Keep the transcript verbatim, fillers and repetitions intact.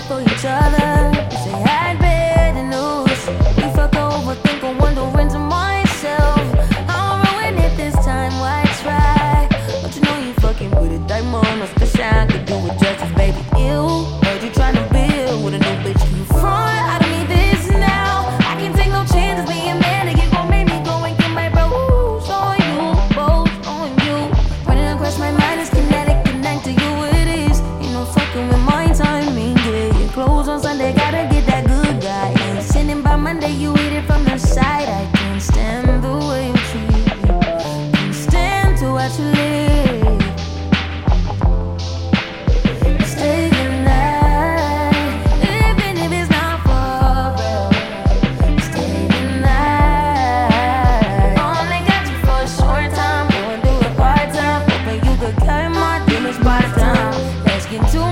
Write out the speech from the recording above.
for each other. Cause they had better news. We fucked over, think I'm wondering to myself, I'll ruin it this time, why try? But you know you fucking with it, diamond, no special, I could do it justice, baby. Ew, heard you trying to build with a new bitch. Can you front? I don't need this now. I can't take no chances being mad again. Gon' make me go and get my bros on you, both on you. Running across my mind is kinetic, connect to you it is. Ain't no fucking with my timing, yeah. Your clothes on Sunday, gotta get that good guy. And sending by Monday, you hit it from the side. I can't stand the way you treat me. Can't stand to watch you live. Stay the night, even if it's not for real. Stay the night. Only got you for a short time, gonna do it part time. Hoping you could carry my demons part time. Let's get to